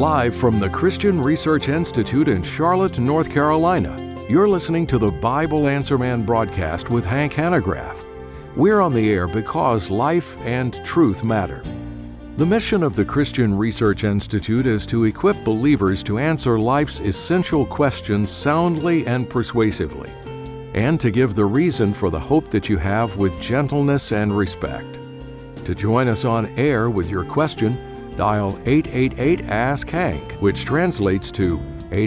Live from the Christian Research Institute in Charlotte, North Carolina, you're listening to the Bible Answer Man broadcast with Hank Hanegraaff. We're on the air because life and truth matter. The mission of the Christian Research Institute is to equip believers to answer life's essential questions soundly and persuasively, and to give the reason for the hope that you have with gentleness and respect. To join us on air with your question, dial 888-ASK-HANK, which translates to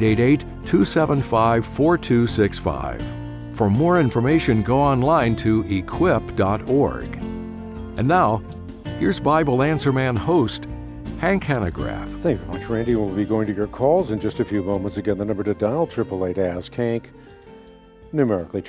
888-275-4265. For more information, go online to equip.org. And now, here's Bible Answer Man host, Hank Hanegraaff. Thank you very much, Randy. We'll be going to your calls in just a few moments. Again, the number to dial, 888-ASK-HANK, numerically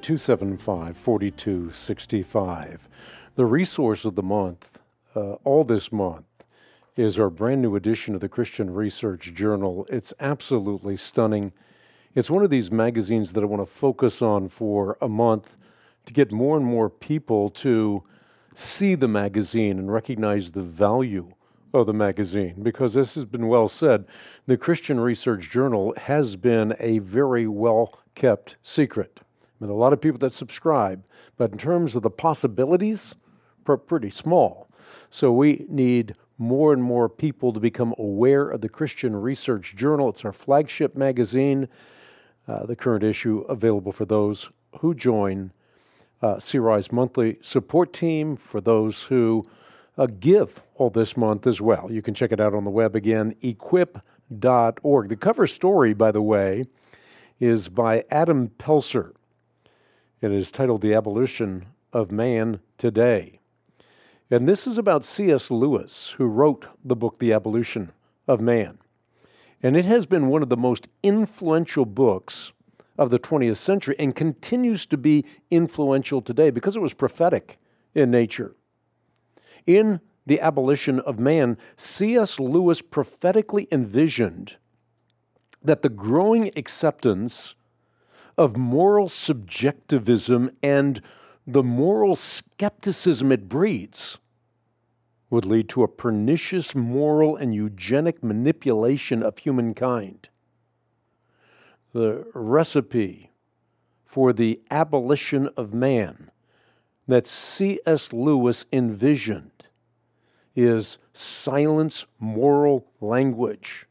888-275-4265. The resource of the month, all this month, is our brand new edition of the Christian Research Journal. It's absolutely stunning. It's one of these magazines that I want to focus on for a month to get more and more people to see the magazine and recognize the value of the magazine, because this has been well said. The Christian Research Journal has been a very well-kept secret. I mean, a lot of people that subscribe, but in terms of the possibilities, pretty small. So we need more and more people to become aware of the Christian Research Journal. It's our flagship magazine, the current issue available for those who join CRI's monthly support team, for those who give all this month as well. You can check it out on the web again, equip.org. The cover story, by the way, is by Adam Pelser. It is titled The Abolition of Man Today. And this is about C.S. Lewis, who wrote the book, The Abolition of Man. And it has been one of the most influential books of the 20th century and continues to be influential today because it was prophetic in nature. In The Abolition of Man, C.S. Lewis prophetically envisioned that the growing acceptance of moral subjectivism and the moral skepticism it breeds would lead to a pernicious moral and eugenic manipulation of humankind. The recipe for the abolition of man that C.S. Lewis envisioned is silence moral language,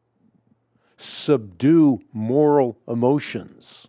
subdue moral emotions,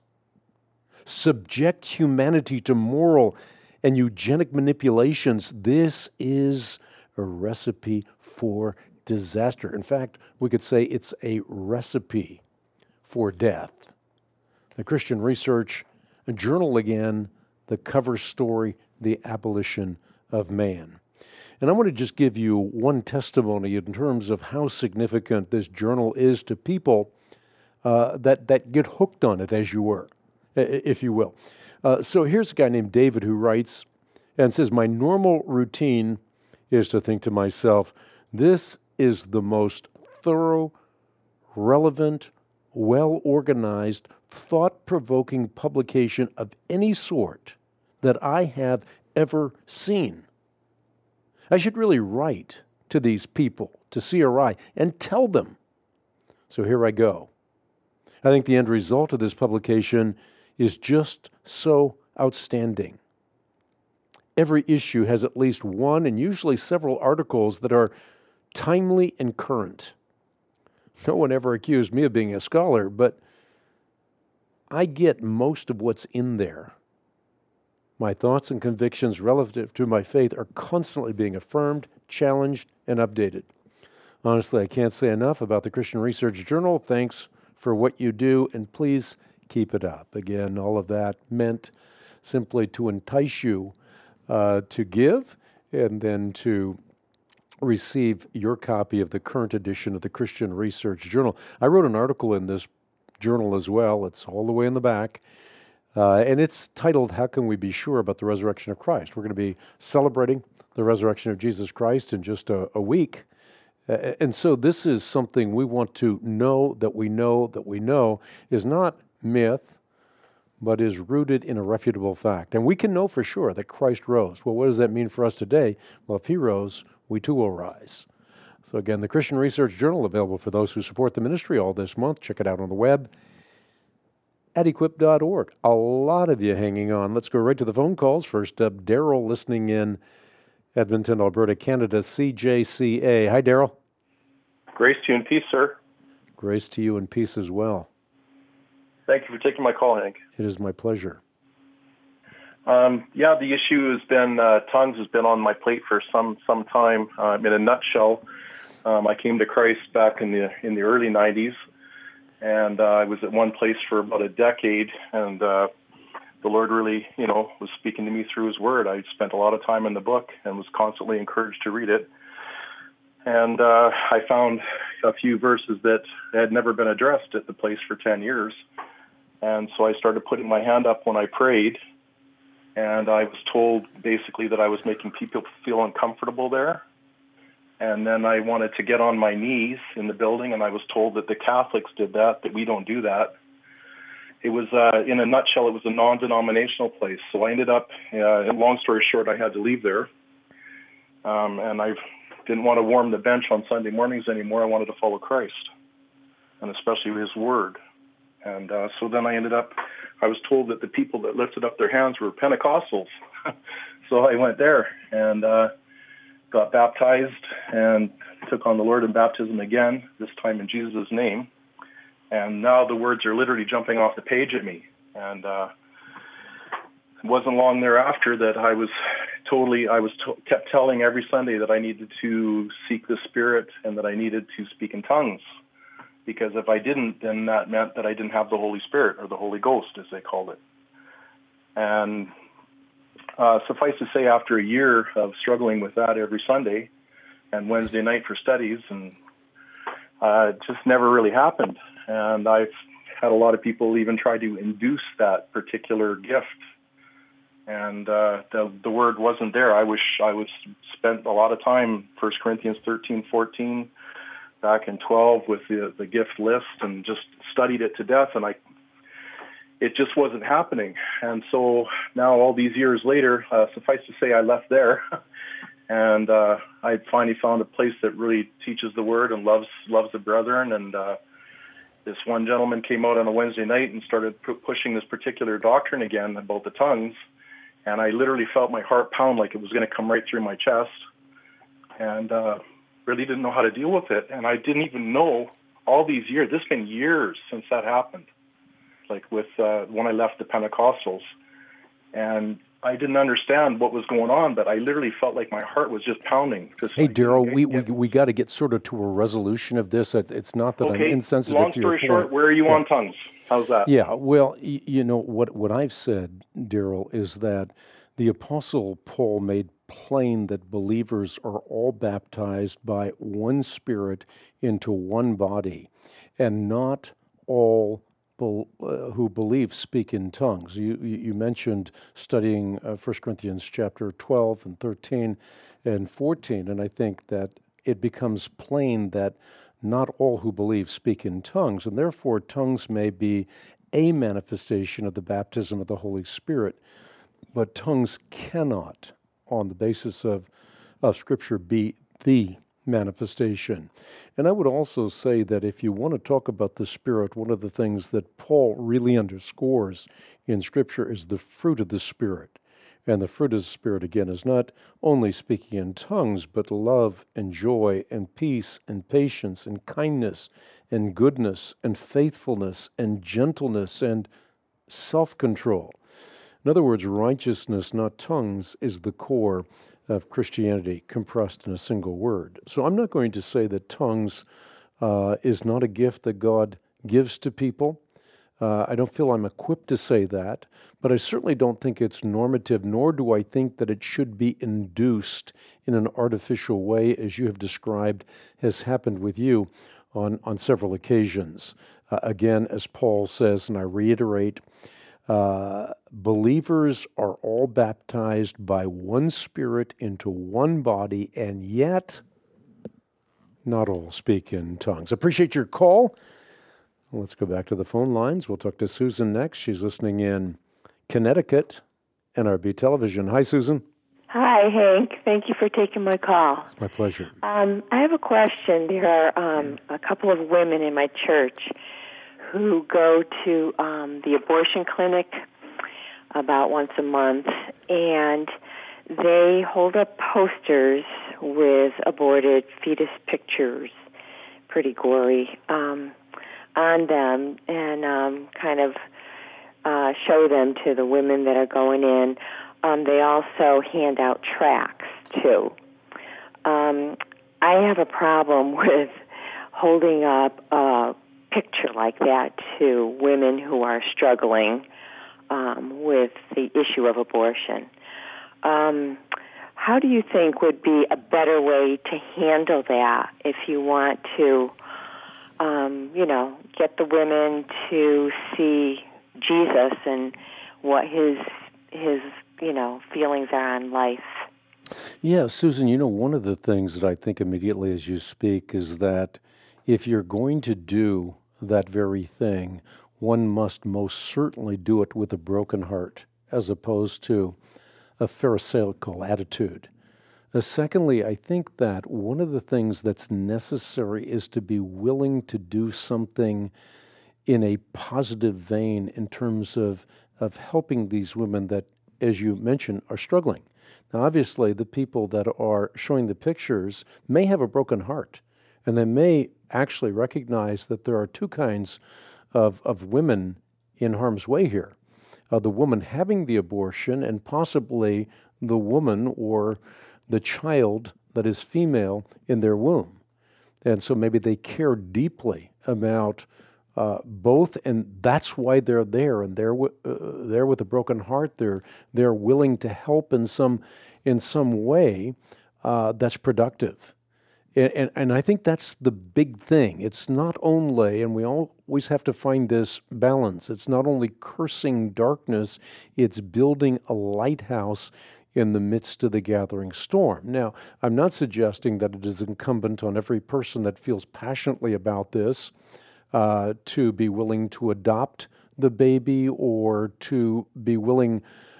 subject humanity to moral and eugenic manipulations. This is a recipe for disaster. In fact, we could say it's a recipe for death. The Christian Research Journal, again, the cover story, The Abolition of Man. And I want to just give you one testimony in terms of how significant this journal is to people that get hooked on it, as you were, if you will. So here's a guy named David who writes and says, "My normal routine is to think to myself, this is the most thorough, relevant, well-organized, thought-provoking publication of any sort that I have ever seen. I should really write to these people, to CRI, and tell them." So here I go. I think the end result of this publication is just so outstanding. Every issue has at least one and usually several articles that are timely and current. No one ever accused me of being a scholar, but I get most of what's in there. My thoughts and convictions relative to my faith are constantly being affirmed, challenged, and updated. Honestly, I can't say enough about the Christian Research Journal. Thanks for what you do, and please keep it up. Again, all of that meant simply to entice you to give and then to receive your copy of the current edition of the Christian Research Journal. I wrote an article in this journal as well. It's all the way in the back. And it's titled, "How Can We Be Sure About the Resurrection of Christ?" We're going to be celebrating the resurrection of Jesus Christ in just a week. And so this is something we want to know that we know that we know is not myth, but is rooted in irrefutable fact. And we can know for sure that Christ rose. Well, what does that mean for us today? Well, if he rose, we too will rise. So again, the Christian Research Journal, available for those who support the ministry all this month. Check it out on the web at equip.org. A lot of you hanging on. Let's go right to the phone calls. First up, Daryl, listening in Edmonton, Alberta, Canada, CJCA. Hi, Daryl. Grace to you and peace, sir. Grace to you and peace as well. Thank you for taking my call, Hank. It is my pleasure. The issue has been, tongues has been on my plate for some time. In a nutshell, I came to Christ back in the early 90s, and I was at one place for about a decade, and the Lord really, was speaking to me through His Word. I spent a lot of time in the book and was constantly encouraged to read it. And I found a few verses that had never been addressed at the place for 10 years. And so I started putting my hand up when I prayed, and I was told basically that I was making people feel uncomfortable there. And then I wanted to get on my knees in the building, and I was told that the Catholics did that we don't do that. It was, in a nutshell, it was a non-denominational place. So I ended up, long story short, I had to leave there. And I didn't want to warm the bench on Sunday mornings anymore. I wanted to follow Christ, and especially His Word. And so then I was told that the people that lifted up their hands were Pentecostals. So I went there and got baptized and took on the Lord in baptism again, this time in Jesus' name. And now the words are literally jumping off the page at me. And it wasn't long thereafter that I kept telling every Sunday that I needed to seek the Spirit and that I needed to speak in tongues. Because if I didn't, then that meant that I didn't have the Holy Spirit, or the Holy Ghost, as they called it. And suffice to say, after a year of struggling with that every Sunday and Wednesday night for studies, and it just never really happened. And I've had a lot of people even try to induce that particular gift. And the word wasn't there. I wish I would spent a lot of time, 1 Corinthians 13, 14, back in 12 with the gift list, and just studied it to death, and it just wasn't happening. And so now, all these years later, suffice to say, I left there, and I finally found a place that really teaches the Word and loves the brethren. And this one gentleman came out on a Wednesday night and started pushing this particular doctrine again about the tongues, and I literally felt my heart pound like it was going to come right through my chest, and really didn't know how to deal with it. And I didn't even know all these years. This has been years since that happened, like with when I left the Pentecostals. And I didn't understand what was going on, but I literally felt like my heart was just pounding. Hey, Daryl, we got to get sort of to a resolution of this. It's not that I'm insensitive to your point. Long story short, where are you on tongues? How's that? Yeah, well, what I've said, Daryl, is that the Apostle Paul made plain that believers are all baptized by one Spirit into one body, and not all who believe speak in tongues. You mentioned studying 1 Corinthians chapter 12 and 13 and 14, and I think that it becomes plain that not all who believe speak in tongues, and therefore tongues may be a manifestation of the baptism of the Holy Spirit, but tongues cannot, on the basis of Scripture, be the manifestation. And I would also say that if you want to talk about the Spirit, one of the things that Paul really underscores in Scripture is the fruit of the Spirit. And the fruit of the Spirit, again, is not only speaking in tongues, but love and joy and peace and patience and kindness and goodness and faithfulness and gentleness and self-control. In other words, righteousness, not tongues, is the core of Christianity, compressed in a single word. So I'm not going to say that tongues is not a gift that God gives to people. I don't feel I'm equipped to say that, but I certainly don't think it's normative, nor do I think that it should be induced in an artificial way, as you have described has happened with you on several occasions. Again, as Paul says, and I reiterate, believers are all baptized by one Spirit into one body, and yet not all speak in tongues. Appreciate your call. Let's go back to the phone lines. We'll talk to Susan next. She's listening in Connecticut, NRB Television. Hi, Susan. Hi. Hi, Hank. Thank you for taking my call. It's my pleasure. I have a question. There are a couple of women in my church who go to the abortion clinic about once a month, and they hold up posters with aborted fetus pictures, pretty gory, on them, and kind of show them to the women that are going in. They also hand out tracts, too. I have a problem with holding up a picture like that to women who are struggling with the issue of abortion. How do you think would be a better way to handle that if you want to, get the women to see Jesus and what his feelings are on life? Yeah, Susan, one of the things that I think immediately as you speak is that if you're going to do that very thing, one must most certainly do it with a broken heart as opposed to a pharisaical attitude. Secondly, I think that one of the things that's necessary is to be willing to do something in a positive vein in terms of helping these women that, as you mentioned, are struggling. Now, obviously, the people that are showing the pictures may have a broken heart, and they may actually recognize that there are two kinds of women in harm's way here. The woman having the abortion and possibly the woman or the child that is female in their womb. And so maybe they care deeply about both, and that's why they're there, and they're with a broken heart. They're willing to help in some way that's productive, and I think that's the big thing. It's not only, and we always have to find this balance. It's not only cursing darkness; it's building a lighthouse in the midst of the gathering storm. Now, I'm not suggesting that it is incumbent on every person that feels passionately about this to be willing to adopt the baby or to be willing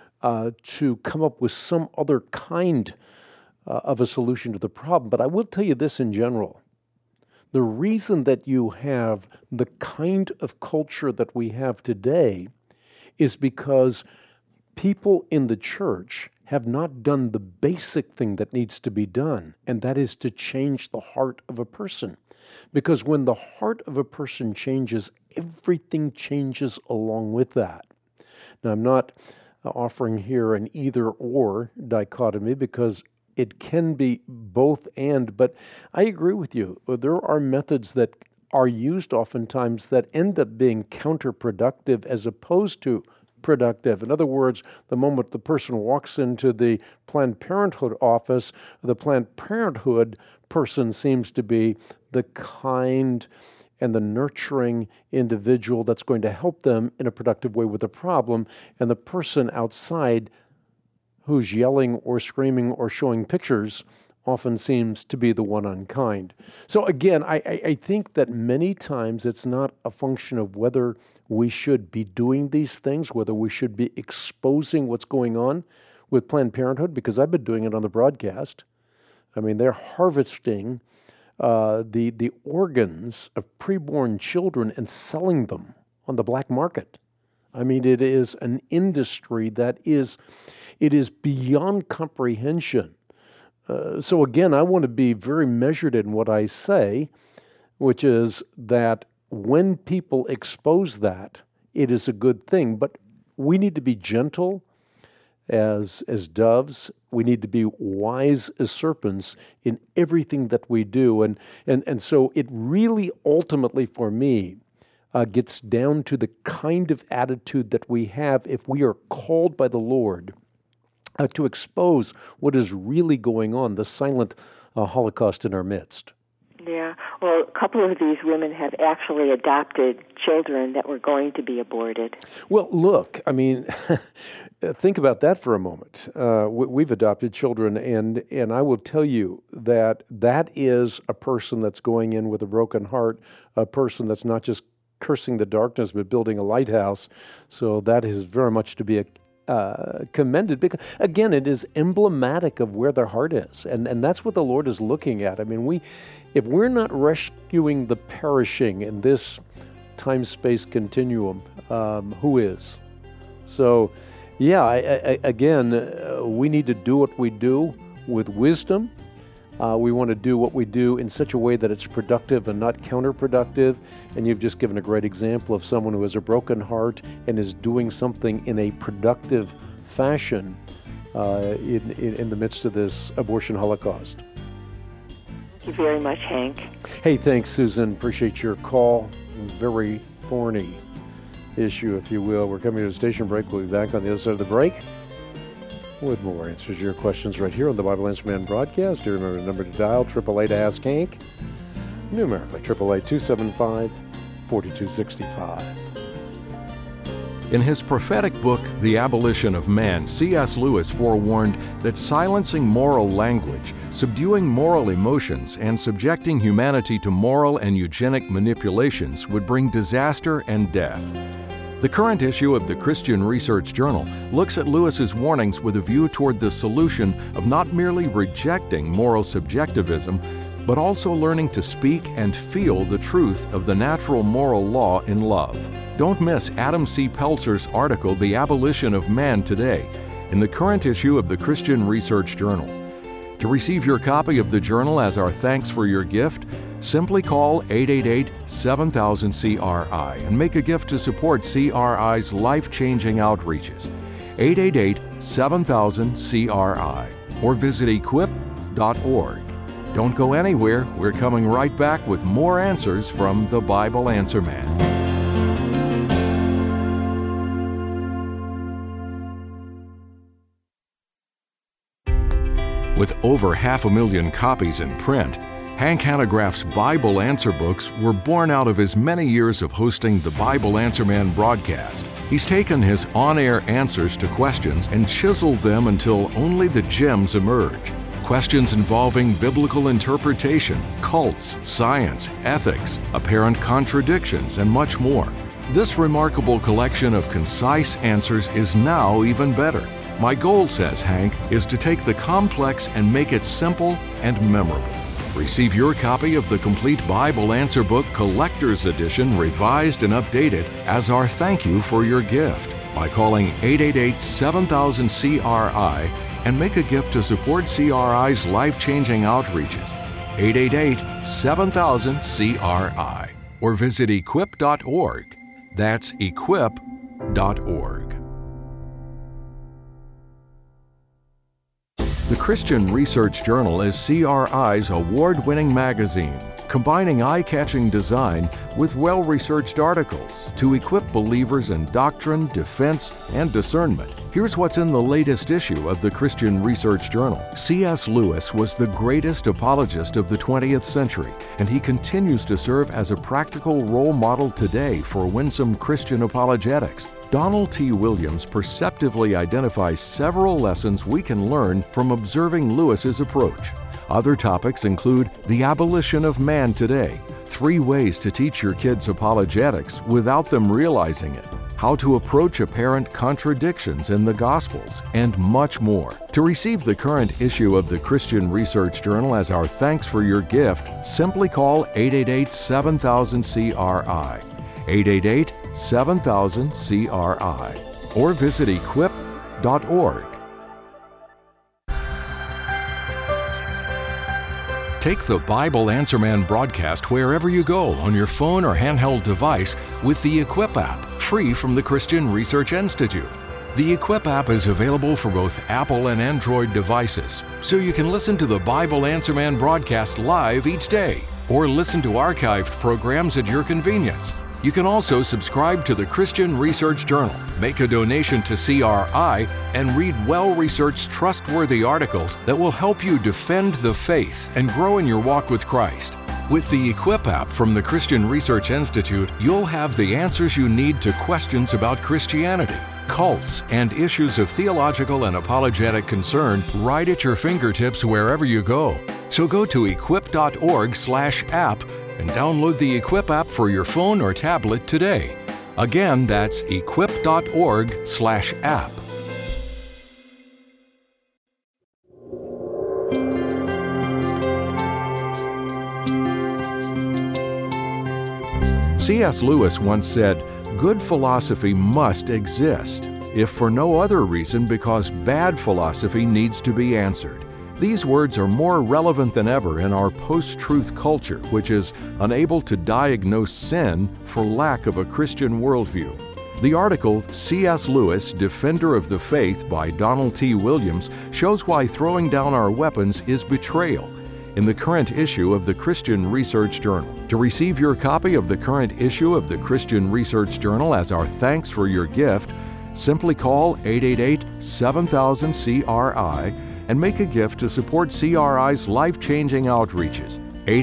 to come up with some other kind of a solution to the problem. But I will tell you this in general. The reason that you have the kind of culture that we have today is because people in the church have not done the basic thing that needs to be done, and that is to change the heart of a person. Because when the heart of a person changes, everything changes along with that. Now, I'm not offering here an either-or dichotomy because it can be both and, but I agree with you. There are methods that are used oftentimes that end up being counterproductive as opposed to productive. In other words, the moment the person walks into the Planned Parenthood office, the Planned Parenthood person seems to be the kind and the nurturing individual that's going to help them in a productive way with a problem, and the person outside who's yelling or screaming or showing pictures often seems to be the one unkind. So again, I think that many times it's not a function of whether we should be doing these things, whether we should be exposing what's going on with Planned Parenthood, because I've been doing it on the broadcast. I mean, they're harvesting the organs of preborn children and selling them on the black market. I mean, it is an industry that is beyond comprehension. So again, I want to be very measured in what I say, which is that when people expose that, it is a good thing. But we need to be gentle as doves. We need to be wise as serpents in everything that we do. And so it really ultimately for me gets down to the kind of attitude that we have if we are called by the Lord to expose what is really going on, the silent Holocaust in our midst. Yeah. Well, a couple of these women have actually adopted children that were going to be aborted. Well, look, I mean, think about that for a moment. We've adopted children, and I will tell you that is a person that's going in with a broken heart, a person that's not just cursing the darkness, but building a lighthouse. So that is very much to be commended because, again, it is emblematic of where their heart is. And that's what the Lord is looking at. I mean, if we're not rescuing the perishing in this time-space continuum, who is? So, yeah, we need to do what we do with wisdom. We want to do what we do in such a way that it's productive and not counterproductive. And you've just given a great example of someone who has a broken heart and is doing something in a productive fashion in the midst of this abortion holocaust. Thank you very much, Hank. Hey, thanks, Susan. Appreciate your call. Very thorny issue, if you will. We're coming to a station break. We'll be back on the other side of the break with more answers to your questions right here on the Bible Answer Man broadcast. Do remember the number to dial, 888-ASK-HANK, numerically 888-275-4265. In his prophetic book, The Abolition of Man, C.S. Lewis forewarned that silencing moral language, subduing moral emotions, and subjecting humanity to moral and eugenic manipulations would bring disaster and death. The current issue of the Christian Research Journal looks at Lewis's warnings with a view toward the solution of not merely rejecting moral subjectivism, but also learning to speak and feel the truth of the natural moral law in love. Don't miss Adam C. Peltzer's article, The Abolition of Man, today, in the current issue of the Christian Research Journal. To receive your copy of the journal as our thanks for your gift, simply call 888-7000-CRI and make a gift to support CRI's life-changing outreaches. 888-7000-CRI or visit equip.org. Don't go anywhere. We're coming right back with more answers from the Bible Answer Man. With over 500,000 copies in print, Hank Hanegraaff's Bible Answer books were born out of his many years of hosting the Bible Answer Man broadcast. He's taken his on-air answers to questions and chiseled them until only the gems emerge. Questions involving biblical interpretation, cults, science, ethics, apparent contradictions, and much more. This remarkable collection of concise answers is now even better. My goal, says Hank, is to take the complex and make it simple and memorable. Receive your copy of the complete Bible Answer Book Collector's Edition, revised and updated, as our thank you for your gift by calling 888-7000-CRI and make a gift to support CRI's life-changing outreaches. 888-7000-CRI or visit equip.org. That's equip.org. The Christian Research Journal is CRI's award-winning magazine, combining eye-catching design with well-researched articles to equip believers in doctrine, defense, and discernment. Here's what's in the latest issue of the Christian Research Journal. C.S. Lewis was the greatest apologist of the 20th century, and he continues to serve as a practical role model today for winsome Christian apologetics. Donald T. Williams perceptively identifies several lessons we can learn from observing Lewis's approach. Other topics include the abolition of man today, 3 ways to teach your kids apologetics without them realizing it, how to approach apparent contradictions in the Gospels, and much more. To receive the current issue of the Christian Research Journal as our thanks for your gift, simply call 888-7000-CRI. 888-7000-CRI or visit equip.org. Take the Bible Answer Man broadcast wherever you go on your phone or handheld device with the Equip app, free from the Christian Research Institute. The Equip app is available for both Apple and Android devices, so you can listen to the Bible Answer Man broadcast live each day or listen to archived programs at your convenience. You can also subscribe to the Christian Research Journal, make a donation to CRI, and read well-researched, trustworthy articles that will help you defend the faith and grow in your walk with Christ. With the Equip app from the Christian Research Institute, you'll have the answers you need to questions about Christianity, cults, and issues of theological and apologetic concern right at your fingertips wherever you go. So go to equip.org/app and download the Equip app for your phone or tablet today. Again, that's equip.org/app. C.S. Lewis once said, "Good philosophy must exist, if for no other reason because bad philosophy needs to be answered." These words are more relevant than ever in our post-truth culture, which is unable to diagnose sin for lack of a Christian worldview. The article, C.S. Lewis, Defender of the Faith by Donald T. Williams, shows why throwing down our weapons is betrayal, in the current issue of the Christian Research Journal. To receive your copy of the current issue of the Christian Research Journal as our thanks for your gift, simply call 888-7000-CRI and make a gift to support CRI's life-changing outreaches.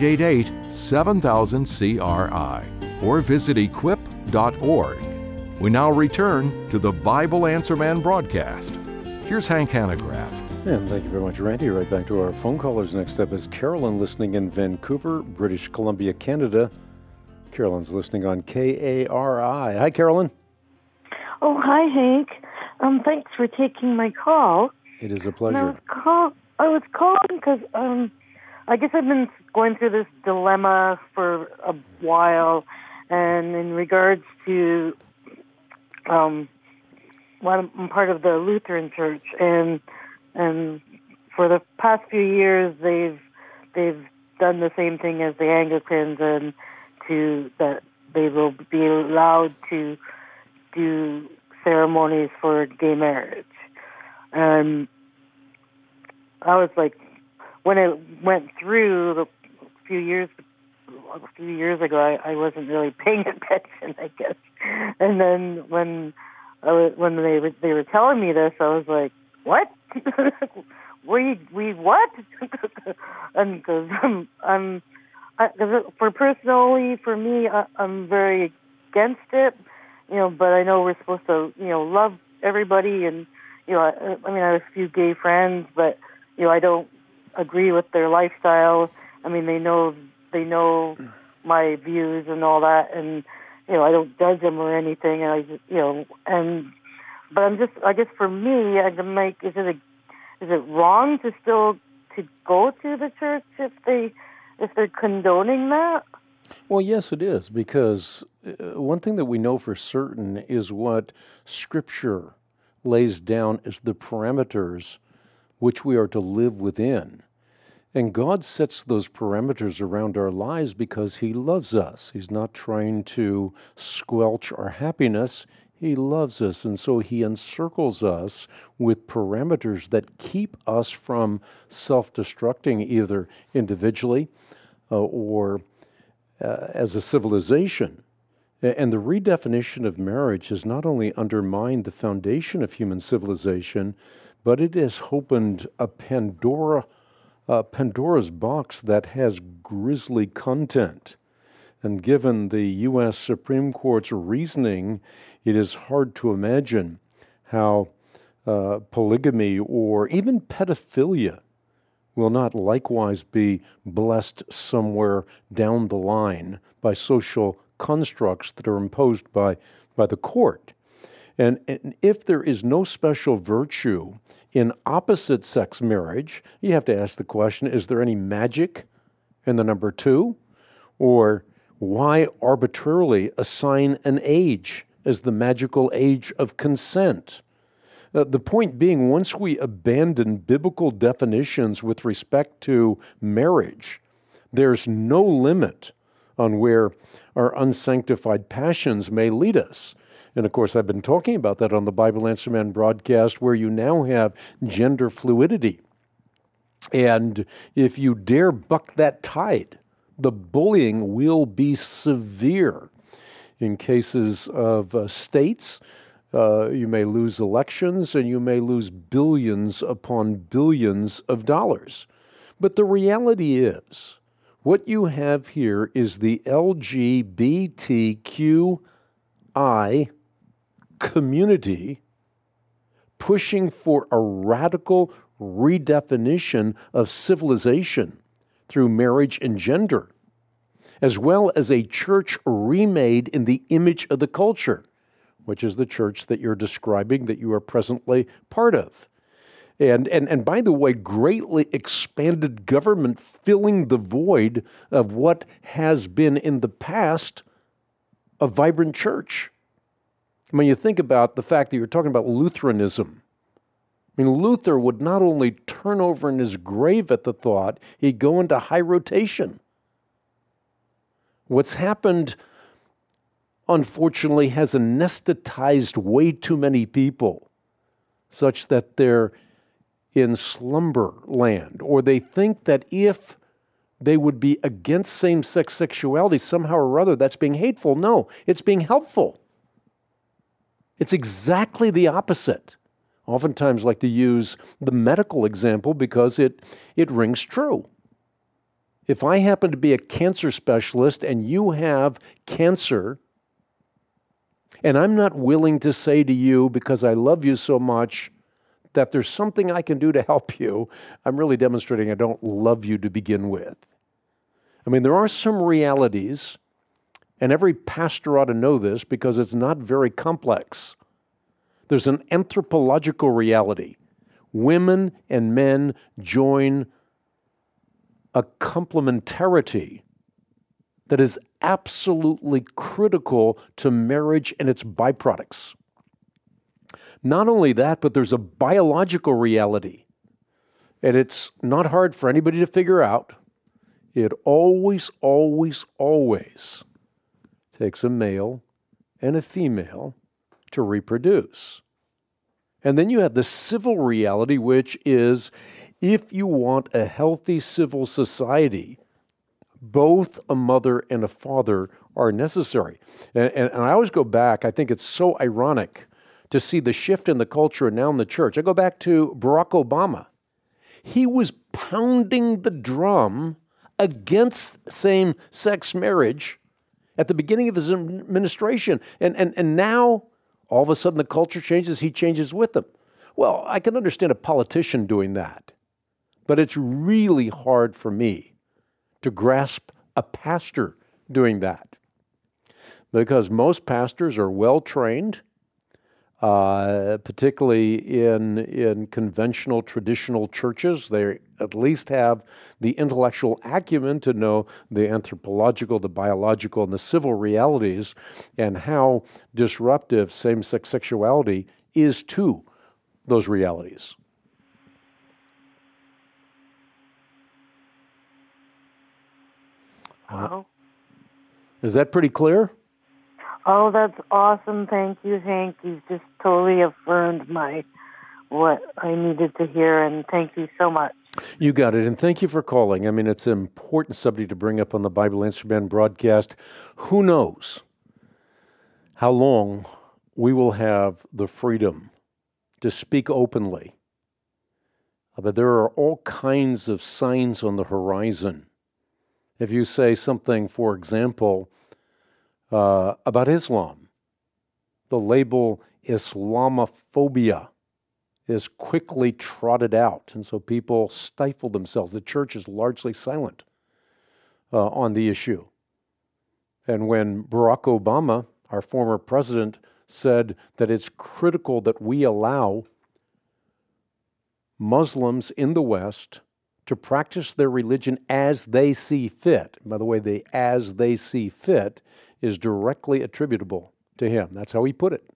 888-7000-CRI or visit equip.org. We now return to the Bible Answer Man broadcast. Here's Hank Hanegraaff. And thank you very much, Randy. Right back to our phone callers. Next up is Carolyn, listening in Vancouver, British Columbia, Canada. Carolyn's listening on KARI. Hi, Carolyn. Oh, hi, Hank. Thanks for taking my call. It is a pleasure. I was calling because I guess I've been going through this dilemma for a while, and in regards to I'm part of the Lutheran Church, and for the past few years they've done the same thing as the Anglicans, and that they will be allowed to do ceremonies for gay marriage. And I was like, when it went through a few years ago, I wasn't really paying attention, I guess. And then when they were telling me this, I was like, what? we what? And because for me, I'm very against it, but I know we're supposed to, love everybody, and I have a few gay friends, but I don't agree with their lifestyle. I mean, they know my views and all that, and I don't judge them or anything. And I just, but I'm just, I guess for me, I'm like, is it wrong to still to go to the church if they're condoning that? Well, yes, it is, because one thing that we know for certain is what Scripture lays down as the parameters which we are to live within. And God sets those parameters around our lives because He loves us. He's not trying to squelch our happiness. He loves us, and so He encircles us with parameters that keep us from self-destructing, either individually or as a civilization. And the redefinition of marriage has not only undermined the foundation of human civilization, but it has opened a Pandora's box that has grisly content. And given the U.S. Supreme Court's reasoning, it is hard to imagine how polygamy or even pedophilia will not likewise be blessed somewhere down the line by social constructs that are imposed by the court. And if there is no special virtue in opposite-sex marriage, you have to ask the question, is there any magic in the number 2? Or why arbitrarily assign an age as the magical age of consent? The point being, once we abandon biblical definitions with respect to marriage, there's no limit on where our unsanctified passions may lead us. And of course, I've been talking about that on the Bible Answer Man broadcast, where you now have gender fluidity. And if you dare buck that tide, the bullying will be severe. In cases of states, you may lose elections, and you may lose billions upon billions of dollars. But the reality is, what you have here is the LGBTQI community pushing for a radical redefinition of civilization through marriage and gender, as well as a church remade in the image of the culture, which is the church that you're describing, that you are presently part of. And by the way, greatly expanded government filling the void of what has been in the past a vibrant church. I mean, you think about the fact that you're talking about Lutheranism. I mean, Luther would not only turn over in his grave at the thought, he'd go into high rotation. What's happened, unfortunately, has anesthetized way too many people, such that they're in slumber land, or they think that if they would be against same-sex sexuality somehow or other, that's being hateful. No, it's being helpful. It's exactly the opposite. Oftentimes like to use the medical example because it rings true. If I happen to be a cancer specialist and you have cancer, and I'm not willing to say to you, because I love you so much, that there's something I can do to help you, I'm really demonstrating I don't love you to begin with. I mean, there are some realities, and every pastor ought to know this because it's not very complex. There's an anthropological reality. Women and men join a complementarity that is absolutely critical to marriage and its byproducts. Not only that, but there's a biological reality. And it's not hard for anybody to figure out. It always, always, always takes a male and a female to reproduce. And then you have the civil reality, which is if you want a healthy civil society, both a mother and a father are necessary. And I always go back, I think it's so ironic to see the shift in the culture and now in the church. I go back to Barack Obama. He was pounding the drum against same-sex marriage at the beginning of his administration. And now, all of a sudden, the culture changes, he changes with them. Well, I can understand a politician doing that, but it's really hard for me to grasp a pastor doing that because most pastors are well-trained, particularly in conventional, traditional churches. They at least have the intellectual acumen to know the anthropological, the biological, and the civil realities and how disruptive same-sex sexuality is to those realities. Wow. Is that pretty clear? Oh, that's awesome. Thank you, Hank. You've just totally affirmed what I needed to hear, and thank you so much. You got it, and thank you for calling. I mean, it's an important subject to bring up on the Bible Answer Man broadcast. Who knows how long we will have the freedom to speak openly. But there are all kinds of signs on the horizon. If you say something, for example, about Islam, the label Islamophobia is quickly trotted out, and so people stifle themselves. The church is largely silent on the issue. And when Barack Obama, our former president, said that it's critical that we allow Muslims in the West to practice their religion as they see fit. By the way, the as they see fit is directly attributable to him. That's how he put it.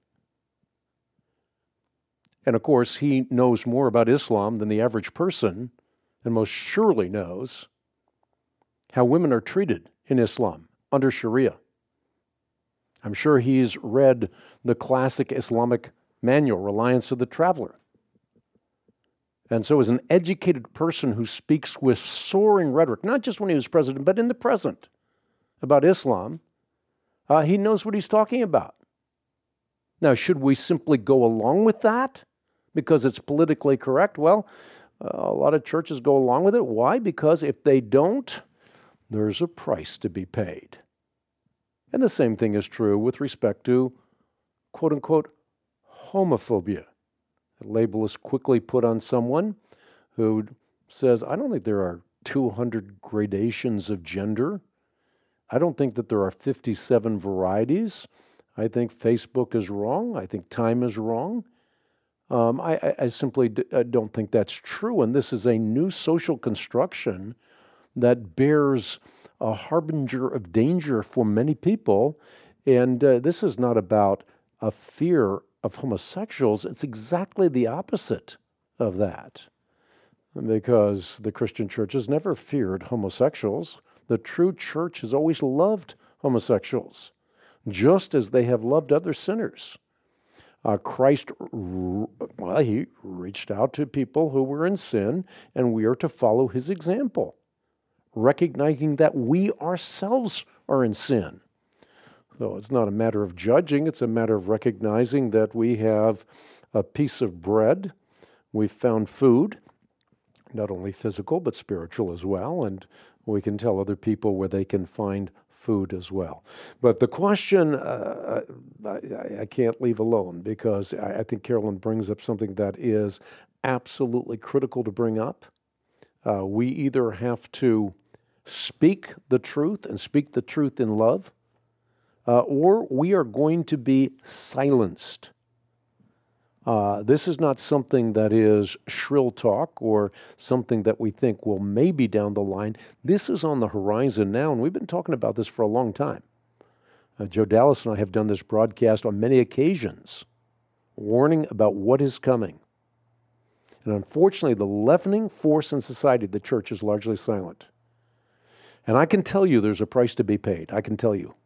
And of course, he knows more about Islam than the average person, and most surely knows how women are treated in Islam under Sharia. I'm sure he's read the classic Islamic manual, Reliance of the Traveler. And so as an educated person who speaks with soaring rhetoric, not just when he was president, but in the present, about Islam, he knows what he's talking about. Now, should we simply go along with that because it's politically correct? Well, a lot of churches go along with it. Why? Because if they don't, there's a price to be paid. And the same thing is true with respect to, quote-unquote, homophobia. The label is quickly put on someone who says, I don't think there are 200 gradations of gender. I don't think that there are 57 varieties. I think Facebook is wrong. I think time is wrong. I simply don't think that's true. And this is a new social construction that bears a harbinger of danger for many people. And this is not about a fear of homosexuals. It's exactly the opposite of that. Because the Christian church has never feared homosexuals. The true church has always loved homosexuals, just as they have loved other sinners. Christ, he reached out to people who were in sin, and we are to follow his example, recognizing that we ourselves are in sin. So it's not a matter of judging, it's a matter of recognizing that we have a piece of bread, we've found food, not only physical but spiritual as well, and we can tell other people where they can find food as well. But the question I can't leave alone, because I think Carolyn brings up something that is absolutely critical to bring up. We either have to speak the truth and speak the truth in love, or we are going to be silenced. This is not something that is shrill talk or something that we think, well, maybe down the line. This is on the horizon now, and we've been talking about this for a long time. Joe Dallas and I have done this broadcast on many occasions, warning about what is coming. And unfortunately, the leavening force in society, the church is largely silent. And I can tell you there's a price to be paid. I can tell you.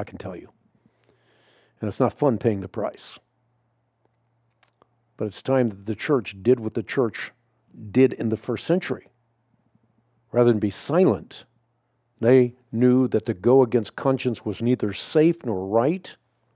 And it's not fun paying the price. But it's time that the church did what the church did in the first century. Rather than be silent, they knew that to go against conscience was neither safe nor right.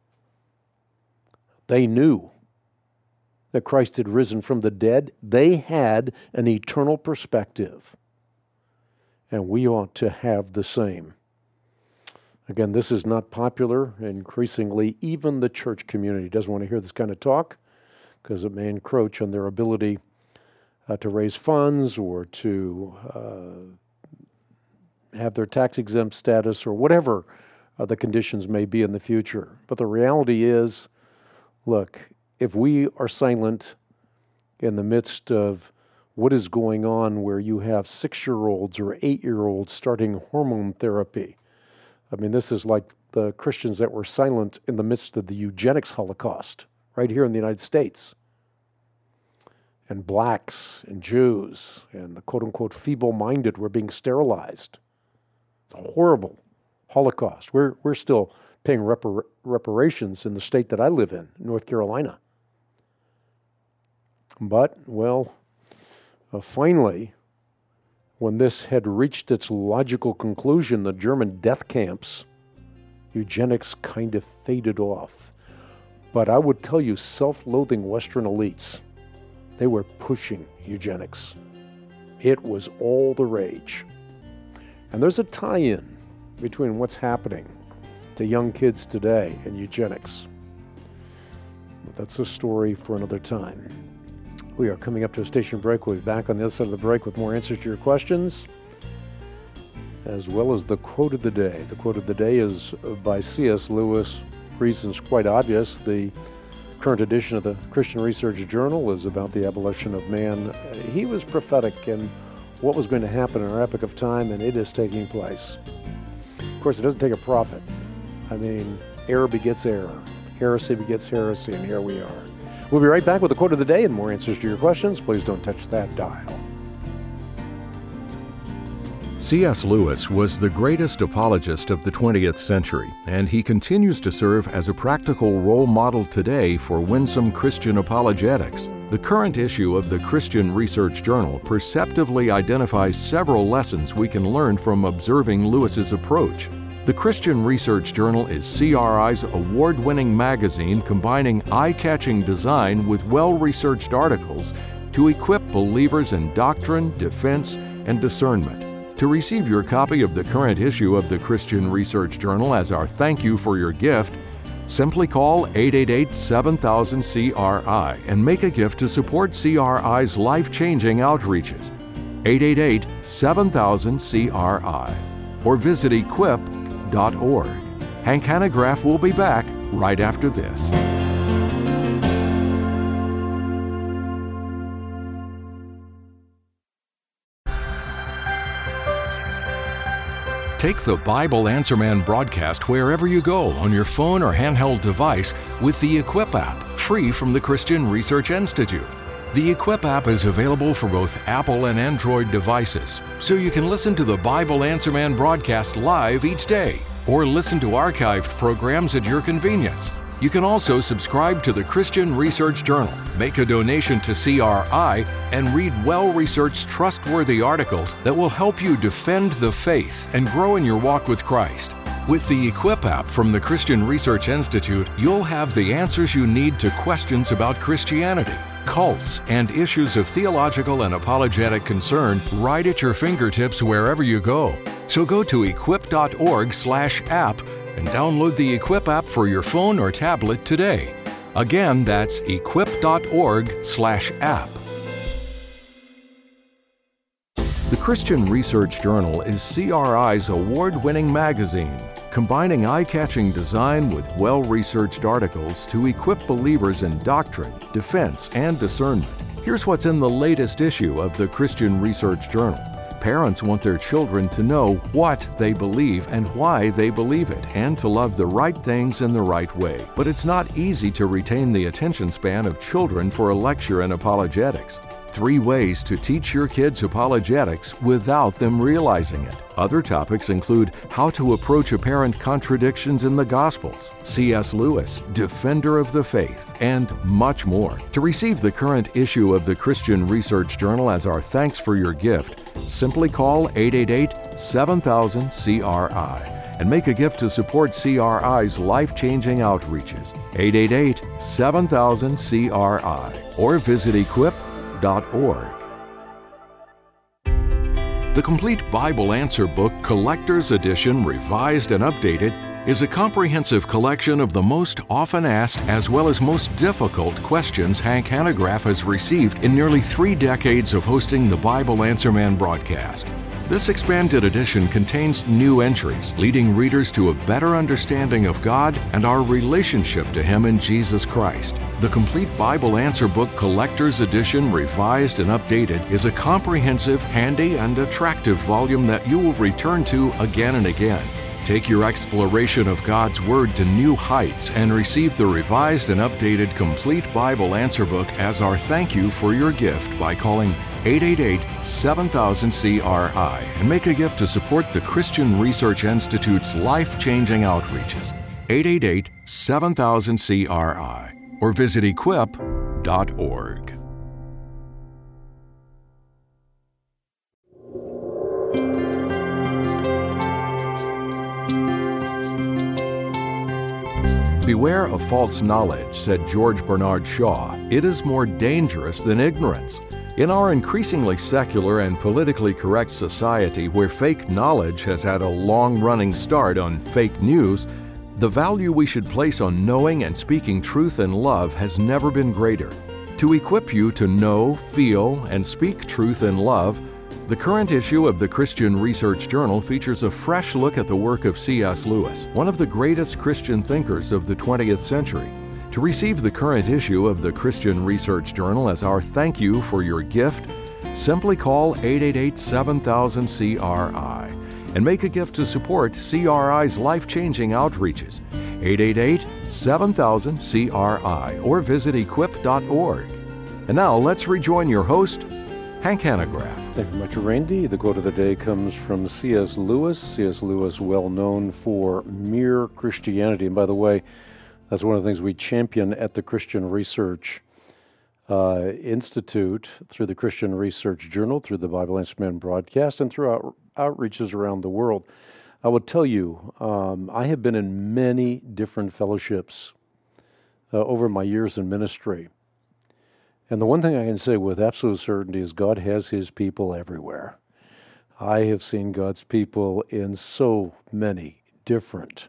They knew that Christ had risen from the dead. They had an eternal perspective. And we ought to have the same. Again, this is not popular. Increasingly, even the church community doesn't want to hear this kind of talk, because it may encroach on their ability to raise funds or to have their tax-exempt status or whatever the conditions may be in the future. But the reality is, look, if we are silent in the midst of what is going on where you have 6-year-olds or 8-year-olds starting hormone therapy, I mean, this is like the Christians that were silent in the midst of the eugenics holocaust right here in the United States. And blacks and Jews and the quote-unquote feeble-minded were being sterilized. It's a horrible holocaust. We're still paying reparations in the state that I live in, North Carolina. But, well, finally, when this had reached its logical conclusion, the German death camps, eugenics kind of faded off. But I would tell you, self-loathing Western elites, they were pushing eugenics. It was all the rage. And there's a tie-in between what's happening to young kids today and eugenics. But that's a story for another time. We are coming up to a station break. We'll be back on the other side of the break with more answers to your questions, as well as the quote of the day. The quote of the day is by C.S. Lewis. Reasons quite obvious. The current edition of the Christian Research Journal is about the abolition of man. He was prophetic in what was going to happen in our epoch of time, and it is taking place. Of course, it doesn't take a prophet. I mean, error begets error. Heresy begets heresy, and here we are. We'll be right back with the quote of the day and more answers to your questions. Please don't touch that dial. C.S. Lewis was the greatest apologist of the 20th century, and he continues to serve as a practical role model today for winsome Christian apologetics. The current issue of the Christian Research Journal perceptively identifies several lessons we can learn from observing Lewis's approach. The Christian Research Journal is CRI's award-winning magazine combining eye-catching design with well-researched articles to equip believers in doctrine, defense, and discernment. To receive your copy of the current issue of the Christian Research Journal as our thank you for your gift, simply call 888-7000-CRI and make a gift to support CRI's life-changing outreaches. 888-7000-CRI or visit equip.org. Hank Hanegraaff will be back right after this. Take the Bible Answer Man broadcast wherever you go on your phone or handheld device with the Equip app, free from the Christian Research Institute. The Equip app is available for both Apple and Android devices, so you can listen to the Bible Answer Man broadcast live each day, or listen to archived programs at your convenience. You can also subscribe to the Christian Research Journal, make a donation to CRI, and read well-researched, trustworthy articles that will help you defend the faith and grow in your walk with Christ. With the Equip app from the Christian Research Institute, you'll have the answers you need to questions about Christianity, cults, and issues of theological and apologetic concern right at your fingertips wherever you go. So go to equip.org/app and download the Equip app for your phone or tablet today. Again, that's equip.org/app. The Christian Research Journal is CRI's award-winning magazine, combining eye-catching design with well-researched articles to equip believers in doctrine, defense, and discernment. Here's what's in the latest issue of the Christian Research Journal. Parents want their children to know what they believe and why they believe it, and to love the right things in the right way. But it's not easy to retain the attention span of children for a lecture in apologetics. 3 ways to teach your kids apologetics without them realizing it. Other topics include how to approach apparent contradictions in the Gospels, C.S. Lewis, Defender of the Faith, and much more. To receive the current issue of the Christian Research Journal as our thanks for your gift, simply call 888-7000-CRI and make a gift to support CRI's life-changing outreaches. 888-7000-CRI or visit equip.org. The Complete Bible Answer Book Collector's Edition, Revised and Updated, is a comprehensive collection of the most often asked as well as most difficult questions Hank Hanegraaff has received in nearly 3 decades of hosting the Bible Answer Man broadcast. This expanded edition contains new entries, leading readers to a better understanding of God and our relationship to Him in Jesus Christ. The Complete Bible Answer Book Collector's Edition, Revised and Updated, is a comprehensive, handy, and attractive volume that you will return to again and again. Take your exploration of God's Word to new heights and receive the revised and updated Complete Bible Answer Book as our thank you for your gift by calling 888-7000-CRI and make a gift to support the Christian Research Institute's life-changing outreaches. 888-7000-CRI or visit equip.org. Beware of false knowledge, said George Bernard Shaw. It is more dangerous than ignorance. In our increasingly secular and politically correct society where fake knowledge has had a long-running start on fake news, the value we should place on knowing and speaking truth in love has never been greater. To equip you to know, feel, and speak truth in love, the current issue of the Christian Research Journal features a fresh look at the work of C.S. Lewis, one of the greatest Christian thinkers of the 20th century. To receive the current issue of the Christian Research Journal as our thank you for your gift, simply call 888-7000-CRI and make a gift to support CRI's life-changing outreaches. 888-7000-CRI or visit equip.org. And now let's rejoin your host, Hank Hanegraaff. Thank you very much, Randy. The quote of the day comes from C.S. Lewis. C.S. Lewis, well known for mere Christianity. And by the way, that's one of the things we champion at the Christian Research Institute, through the Christian Research Journal, through the Bible Answer Man broadcast, and through outreaches around the world. I will tell you, I have been in many different fellowships over my years in ministry. And the one thing I can say with absolute certainty is God has His people everywhere. I have seen God's people in so many different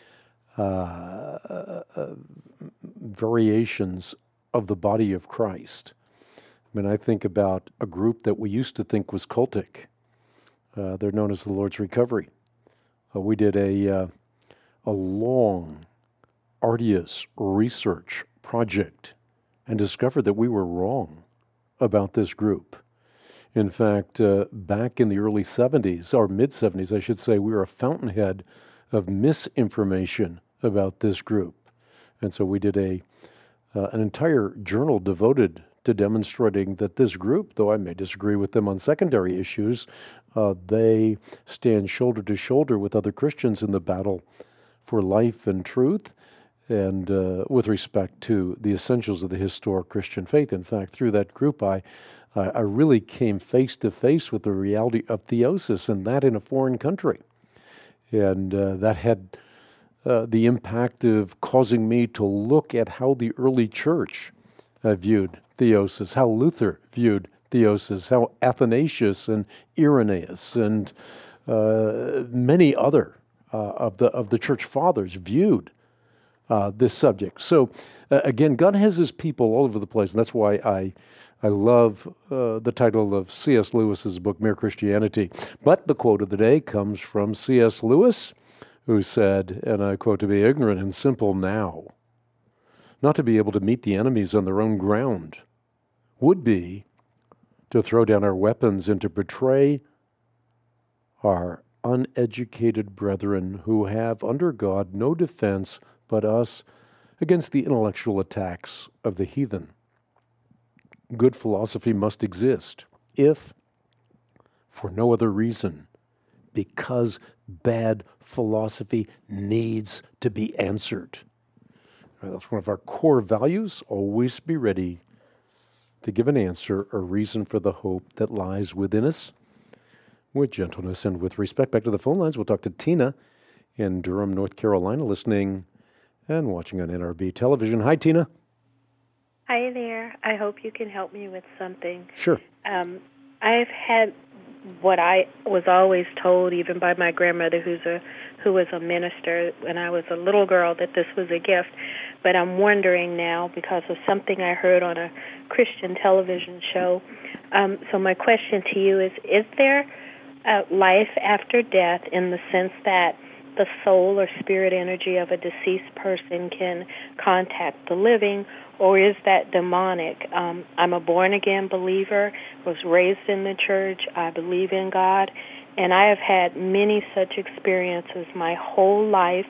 variations of the body of Christ. I mean, I think about a group that we used to think was cultic. They're known as the Lord's Recovery. We did a long, arduous research project and discovered that we were wrong about this group. In fact, back in the early 70s, or mid-70s, I should say, we were a fountainhead of misinformation about this group. And so we did an entire journal devoted to demonstrating that this group, though I may disagree with them on secondary issues, they stand shoulder to shoulder with other Christians in the battle for life and truth, and with respect to the essentials of the historic Christian faith. In fact, through that group, I really came face to face with the reality of theosis, and that in a foreign country. And that had the impact of causing me to look at how the early church viewed theosis, how Luther viewed theosis, how Athanasius and Irenaeus and many other of the church fathers viewed this subject. So again, God has his people all over the place, and that's why I love the title of C.S. Lewis's book, Mere Christianity. But the quote of the day comes from C.S. Lewis, who said, and I quote, "To be ignorant and simple now, not to be able to meet the enemies on their own ground, would be to throw down our weapons and to betray our uneducated brethren who have under God no defense but us against the intellectual attacks of the heathen. Good philosophy must exist, if for no other reason, because bad philosophy needs to be answered." That's one of our core values. Always be ready to give an answer or reason for the hope that lies within us, with gentleness and with respect. Back to the phone lines. We'll talk to Tina in Durham, North Carolina, listening and watching on NRB television. Hi, Tina. Hi there. I hope you can help me with something. Sure. I've had what I was always told, even by my grandmother, who was a minister when I was a little girl, that this was a gift. But I'm wondering now, because of something I heard on a Christian television show. So my question to you is there life after death, in the sense that the soul or spirit energy of a deceased person can contact the living, or is that demonic? I'm a born-again believer, was raised in the church, I believe in God, and I have had many such experiences my whole life.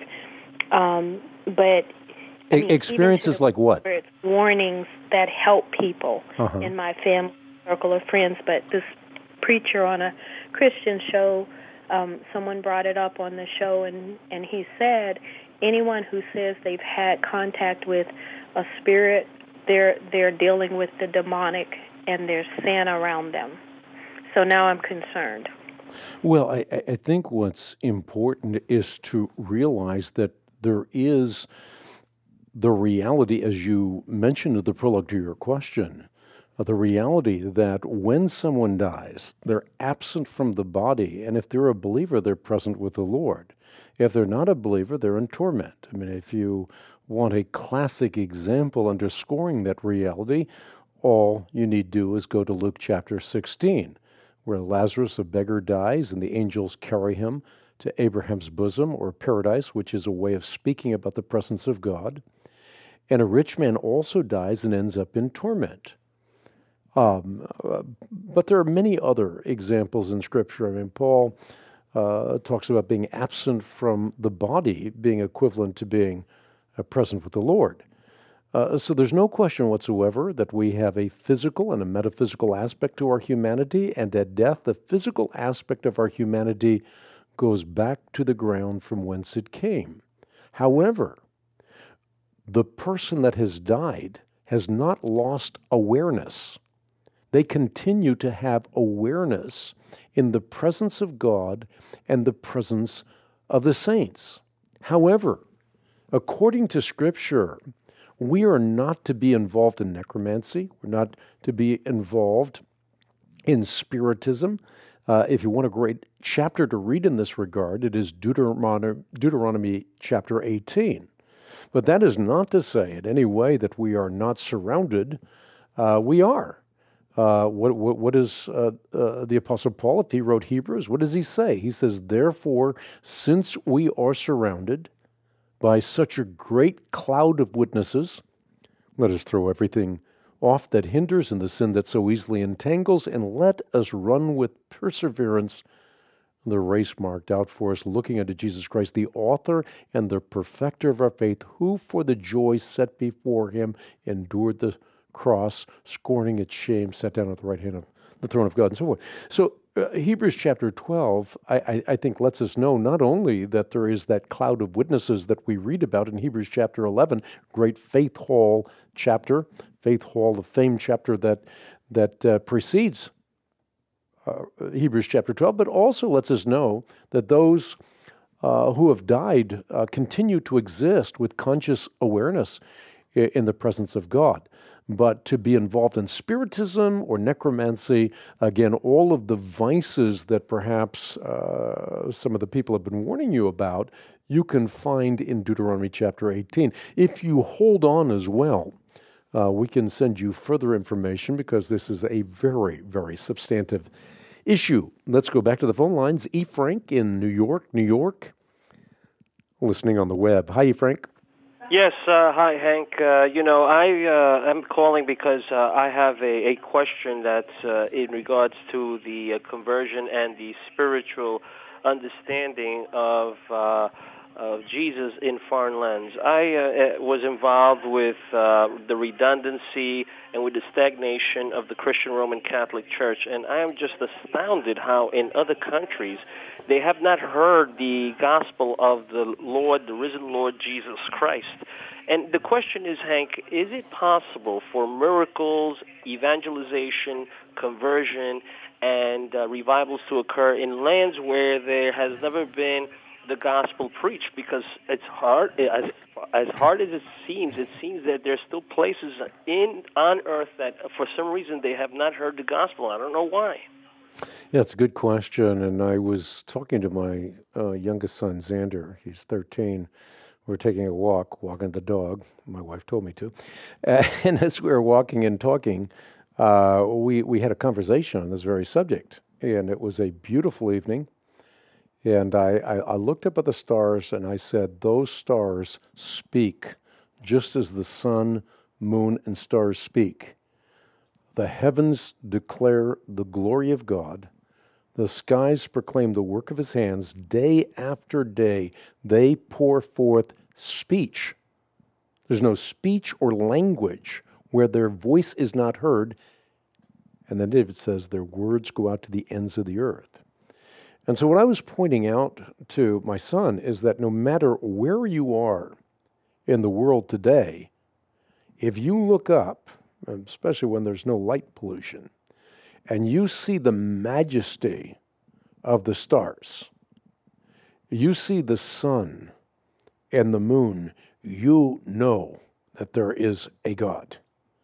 But experiences like what? It's warnings that help people in my family circle of friends. But this preacher on a Christian show, someone brought it up on the show, and he said anyone who says they've had contact with a spirit, they're dealing with the demonic, and there's sin around them. So now I'm concerned. Well, I think what's important is to realize that there is the reality, as you mentioned in the prologue to your question, the reality that when someone dies, they're absent from the body, and if they're a believer, they're present with the Lord. If they're not a believer, they're in torment. I mean, if you want a classic example underscoring that reality, all you need to do is go to Luke chapter 16, where Lazarus, a beggar, dies, and the angels carry him to Abraham's bosom, or paradise, which is a way of speaking about the presence of God. And a rich man also dies and ends up in torment. But there are many other examples in Scripture. I mean, Paul talks about being absent from the body being equivalent to being present with the Lord. So there's no question whatsoever that we have a physical and a metaphysical aspect to our humanity, and at death, the physical aspect of our humanity goes back to the ground from whence it came. However, the person that has died has not lost awareness. They continue to have awareness in the presence of God and the presence of the saints. However, according to Scripture, we are not to be involved in necromancy. We're not to be involved in spiritism. If you want a great chapter to read in this regard, it is Deuteronomy chapter 18. But that is not to say in any way that we are not surrounded. We are. What is the Apostle Paul, if he wrote Hebrews, what does he say? He says, "Therefore, since we are surrounded by such a great cloud of witnesses, let us throw everything off that hinders and the sin that so easily entangles, and let us run with perseverance the race marked out for us, looking unto Jesus Christ, the author and the perfecter of our faith, who for the joy set before him endured the cross, scorning its shame, sat down at the right hand of the throne of God, and so forth. So Hebrews chapter 12, I think, lets us know not only that there is that cloud of witnesses that we read about in Hebrews chapter 11, great Faith Hall chapter, Faith Hall, the famed chapter that precedes Hebrews chapter 12, but also lets us know that those who have died continue to exist with conscious awareness in the presence of God. But to be involved in spiritism or necromancy, again, all of the vices that perhaps some of the people have been warning you about, you can find in Deuteronomy chapter 18. If you hold on as well, we can send you further information because this is a very, very substantive issue. Let's go back to the phone lines. E. Frank in New York, listening on the web. Hi, E. Frank. Yes, hi, Hank. I am calling because I have a question that's in regards to the conversion and the spiritual understanding of Jesus in foreign lands. I was involved with the redundancy and with the stagnation of the Christian Roman Catholic Church, and I am just astounded how in other countries they have not heard the gospel of the Lord, the risen Lord Jesus Christ. And the question is, Hank, is it possible for miracles, evangelization, conversion, and revivals to occur in lands where there has never been the gospel preached? Because it's hard, as hard as it seems that there's still places on earth that for some reason they have not heard the gospel. I don't know why. Yeah, it's a good question, and I was talking to my youngest son, Xander. He's 13. We were taking a walking the dog. My wife told me to. And as we were walking and talking, we had a conversation on this very subject, and it was a beautiful evening. And I looked up at the stars, and I said, those stars speak just as the sun, moon, and stars speak. The heavens declare the glory of God. The skies proclaim the work of his hands. Day after day, they pour forth speech. There's no speech or language where their voice is not heard. And then David says their words go out to the ends of the earth. And so what I was pointing out to my son is that no matter where you are in the world today, if you look up, especially when there's no light pollution, and you see the majesty of the stars, you see the sun and the moon, you know that there is a God.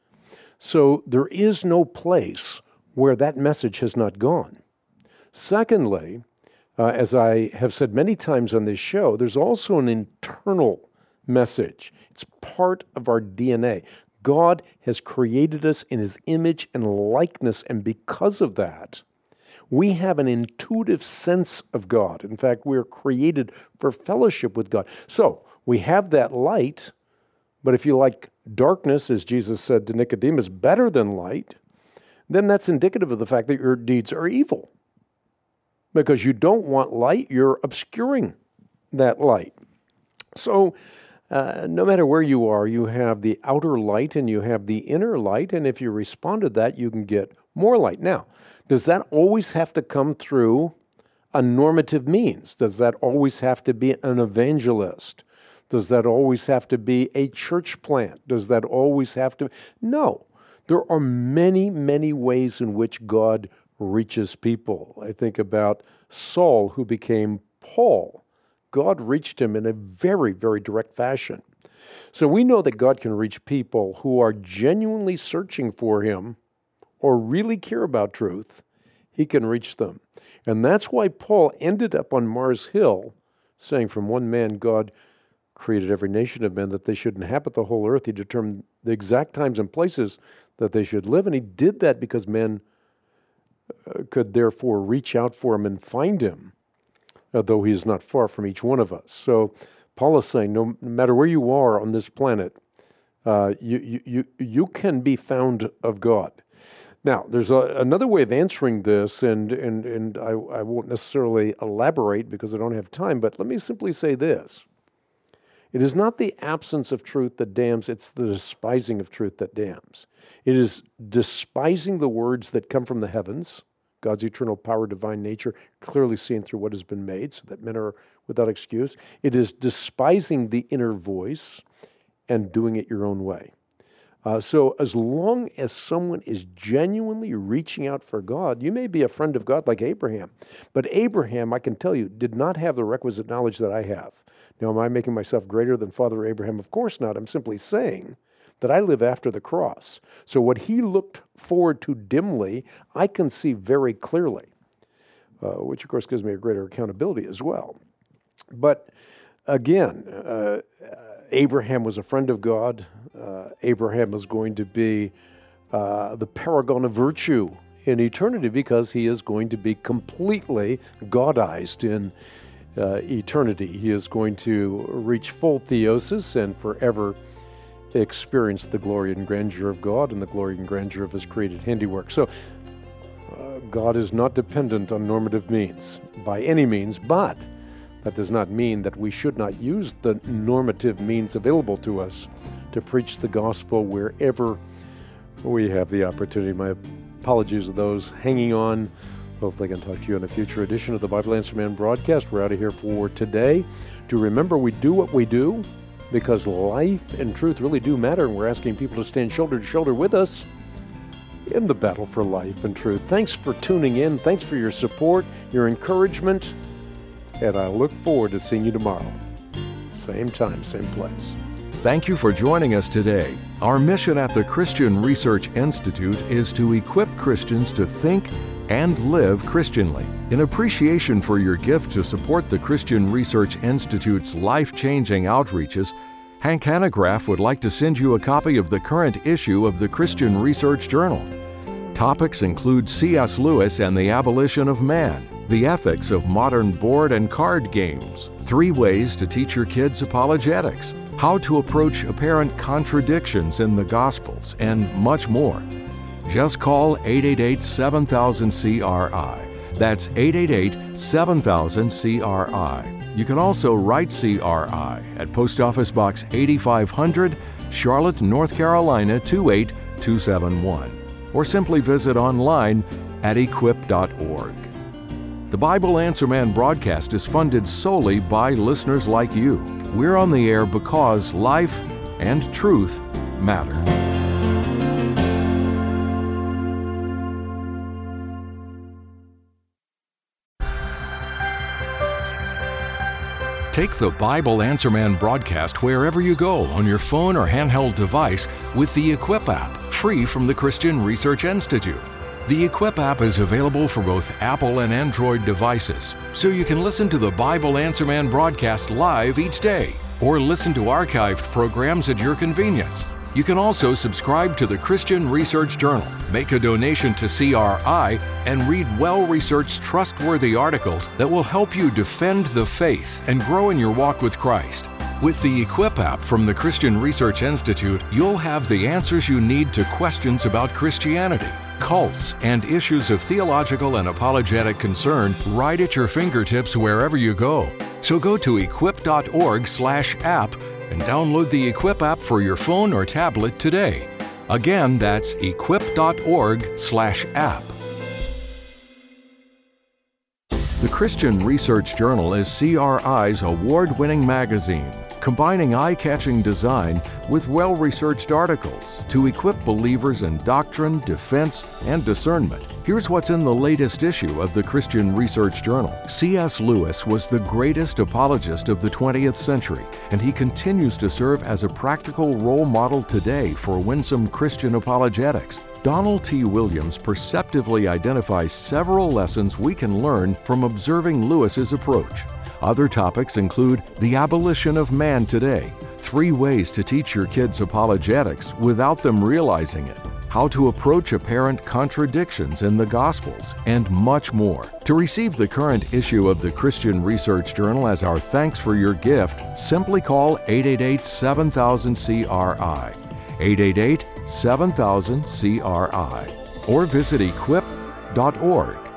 So there is no place where that message has not gone. Secondly, as I have said many times on this show, there's also an internal message. It's part of our DNA. God has created us in his image and likeness, and because of that, we have an intuitive sense of God. In fact, we are created for fellowship with God. So we have that light, but if you like darkness, as Jesus said to Nicodemus, better than light, then that's indicative of the fact that your deeds are evil. Because you don't want light, you're obscuring that light. So no matter where you are, you have the outer light and you have the inner light, and if you respond to that, you can get more light. Now, does that always have to come through a normative means? Does that always have to be an evangelist? Does that always have to be a church plant? Does that always have to? No. There are many, many ways in which God reaches people. I think about Saul, who became Paul. God reached him in a very, very direct fashion. So we know that God can reach people who are genuinely searching for him or really care about truth. He can reach them. And that's why Paul ended up on Mars Hill saying, from one man God created every nation of men that they should inhabit the whole earth. He determined the exact times and places that they should live. And he did that because men could therefore reach out for him and find him, though he is not far from each one of us. So Paul is saying, no matter where you are on this planet, you can be found of God. Now, there's another way of answering this, and I won't necessarily elaborate because I don't have time, but let me simply say this. It is not the absence of truth that damns, it's the despising of truth that damns. It is despising the words that come from the heavens, God's eternal power, divine nature, clearly seen through what has been made, so that men are without excuse. It is despising the inner voice and doing it your own way. So as long as someone is genuinely reaching out for God, you may be a friend of God like Abraham. But Abraham, I can tell you, did not have the requisite knowledge that I have. Now, am I making myself greater than Father Abraham? Of course not. I'm simply saying that I live after the cross. So what he looked forward to dimly, I can see very clearly, which of course gives me a greater accountability as well. But again, Abraham was a friend of God. Abraham is going to be the paragon of virtue in eternity because he is going to be completely Godized in eternity. He is going to reach full theosis and forever experience the glory and grandeur of God and the glory and grandeur of his created handiwork. So God is not dependent on normative means by any means, but that does not mean that we should not use the normative means available to us to preach the gospel wherever we have the opportunity. My apologies to those hanging on. Hopefully I can talk to you in a future edition of the Bible Answer Man broadcast. We're out of here for today. Do remember, we do what we do because life and truth really do matter, and we're asking people to stand shoulder to shoulder with us in the battle for life and truth. Thanks for tuning in. Thanks for your support, your encouragement, and I look forward to seeing you tomorrow. Same time, same place. Thank you for joining us today. Our mission at the Christian Research Institute is to equip Christians to think and live Christianly. In appreciation for your gift to support the Christian Research Institute's life-changing outreaches, Hank Hanegraaff would like to send you a copy of the current issue of the Christian Research Journal. Topics include C.S. Lewis and the Abolition of Man, the ethics of modern board and card games, 3 ways to teach your kids apologetics, how to approach apparent contradictions in the Gospels, and much more. Just call 888-7000-CRI. That's 888-7000-CRI. You can also write CRI at Post Office Box 8500, Charlotte, North Carolina 28271. Or simply visit online at equip.org. The Bible Answer Man broadcast is funded solely by listeners like you. We're on the air because life and truth matter. Take the Bible Answer Man broadcast wherever you go on your phone or handheld device with the Equip app, free from the Christian Research Institute. The Equip app is available for both Apple and Android devices, so you can listen to the Bible Answer Man broadcast live each day, or listen to archived programs at your convenience. You can also subscribe to the Christian Research Journal, make a donation to CRI, and read well-researched, trustworthy articles that will help you defend the faith and grow in your walk with Christ. With the Equip app from the Christian Research Institute, you'll have the answers you need to questions about Christianity, cults, and issues of theological and apologetic concern right at your fingertips wherever you go. So go to equip.org/app and download the Equip app for your phone or tablet today. Again, that's equip.org/app. The Christian Research Journal is CRI's award-winning magazine, combining eye-catching design with well-researched articles to equip believers in doctrine, defense, and discernment. Here's what's in the latest issue of the Christian Research Journal. C.S. Lewis was the greatest apologist of the 20th century, and he continues to serve as a practical role model today for winsome Christian apologetics. Donald T. Williams perceptively identifies several lessons we can learn from observing Lewis's approach. Other topics include the abolition of man today, 3 ways to teach your kids apologetics without them realizing it, how to approach apparent contradictions in the Gospels, and much more. To receive the current issue of the Christian Research Journal as our thanks for your gift, simply call 888-7000-CRI. 888-7000-CRI, or visit equip.org.